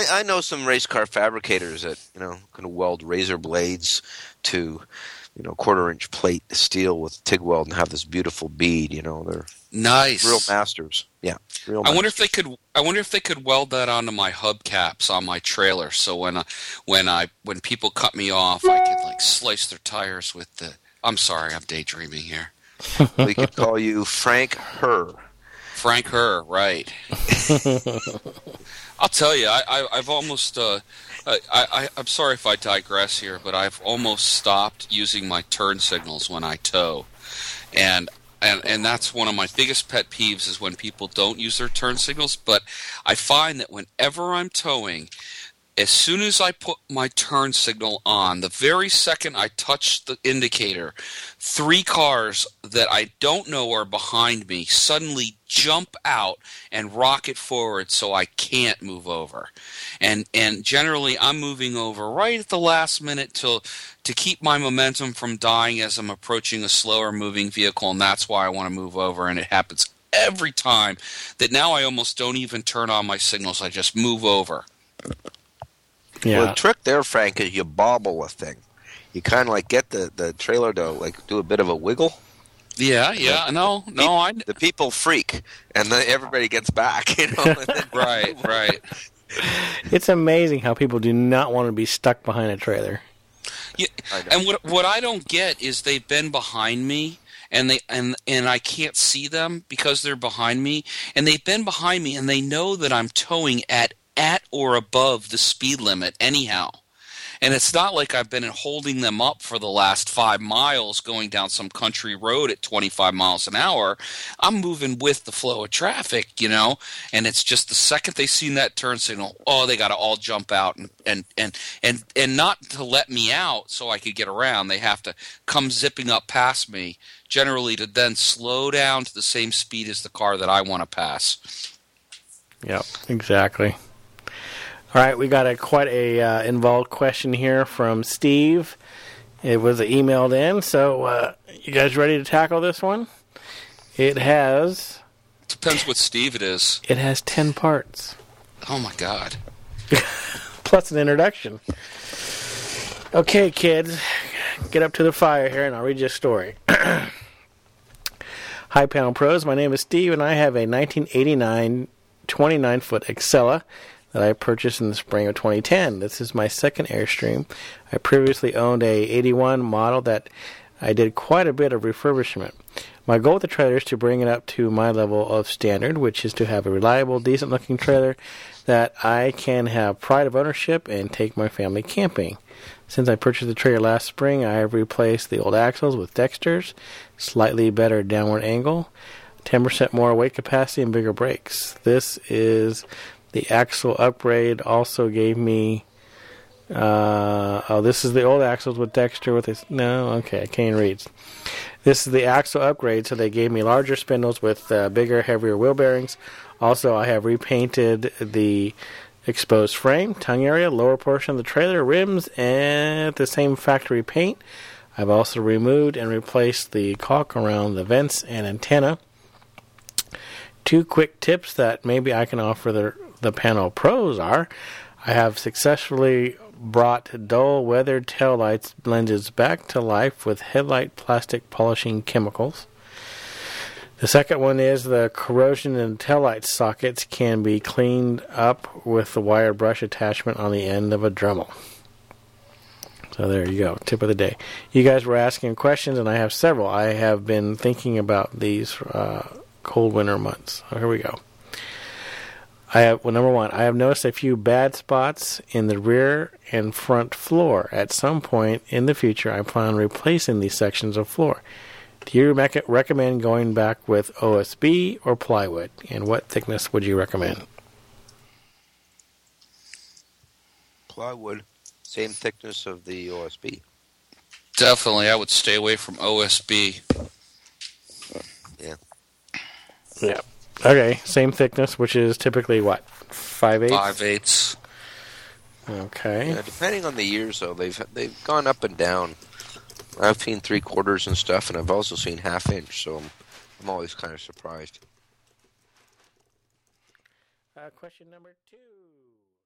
I know some race car fabricators that can weld razor blades to quarter-inch plate steel with TIG weld and have this beautiful bead. They're nice, real masters. Yeah, real. I wonder if they could. I wonder if they could weld that onto my hubcaps on my trailer, so when people cut me off, I could slice their tires with the. I'm sorry, I'm daydreaming here. We could call you Frank Herr. Frank Herr, right? I'll tell you, I've almost. I'm sorry if I digress here, but I've almost stopped using my turn signals when I tow, and that's one of my biggest pet peeves is when people don't use their turn signals. But I find that whenever I'm towing, as soon as I put my turn signal on, the very second I touch the indicator, 3 cars that I don't know are behind me suddenly jump out and rocket forward so I can't move over. And generally I'm moving over right at the last minute to keep my momentum from dying as I'm approaching a slower moving vehicle, and that's why I want to move over, and it happens every time that now I almost don't even turn on my signals. I just move over. Yeah. Well, the trick there, Frank, is you bobble a thing. You kind of get the trailer to do a bit of a wiggle. Yeah. The people freak, and then everybody gets back. Right. It's amazing how people do not want to be stuck behind a trailer. Yeah, and what I don't get is they've been behind me. And I can't see them because they're behind me, and they've been behind me, and they know that I'm towing at or above the speed limit anyhow. And it's not like I've been holding them up for the last 5 miles going down some country road at 25 miles an hour. I'm moving with the flow of traffic, and it's just the second they see that turn signal, they got to all jump out and not to let me out so I could get around. They have to come zipping up past me, generally to then slow down to the same speed as the car that I want to pass. Yep, exactly. All right, we got quite a involved question here from Steve. It was emailed in, so you guys ready to tackle this one? It has... Depends what Steve it is. It has 10 parts. Oh, my God. Plus an introduction. Okay, kids, get up to the fire here, and I'll read you a story. Hi, Panel Pros. My name is Steve, and I have a 1989 29-foot Excella that I purchased in the spring of 2010. This is my second Airstream. I previously owned a 81 model that I did quite a bit of refurbishment. My goal with the trailer is to bring it up to my level of standard, which is to have a reliable, decent-looking trailer that I can have pride of ownership and take my family camping. Since I purchased the trailer last spring, I have replaced the old axles with Dexters, slightly better downward angle, 10% more weight capacity, and bigger brakes. This is the axle upgrade. Also gave me... this is the old axles with Dexter with this... No, okay, I can't read. This is the axle upgrade, so they gave me larger spindles with bigger, heavier wheel bearings. Also, I have repainted the exposed frame, tongue area, lower portion of the trailer, rims, and the same factory paint. I've also removed and replaced the caulk around the vents and antenna. 2 quick tips that maybe I can offer the Panel Pros are: I have successfully brought dull weathered taillights lenses back to life with headlight plastic polishing chemicals. The second one is the corrosion in taillight sockets can be cleaned up with the wire brush attachment on the end of a Dremel. So there you go, tip of the day. You guys were asking questions, and I have several. I have been thinking about these cold winter months. So here we go. Number 1, I have noticed a few bad spots in the rear and front floor. At some point in the future, I plan on replacing these sections of floor. Do you recommend going back with OSB or plywood? And what thickness would you recommend? Plywood, same thickness of the OSB. Definitely, I would stay away from OSB. Yeah. Yeah. Okay, same thickness, which is typically what? 5/8? 5/8. Okay. Yeah, depending on the years, though, they've gone up and down. I've seen 3/4 and stuff, and I've also seen 1/2 inch, so I'm always kind of surprised. Question number 2.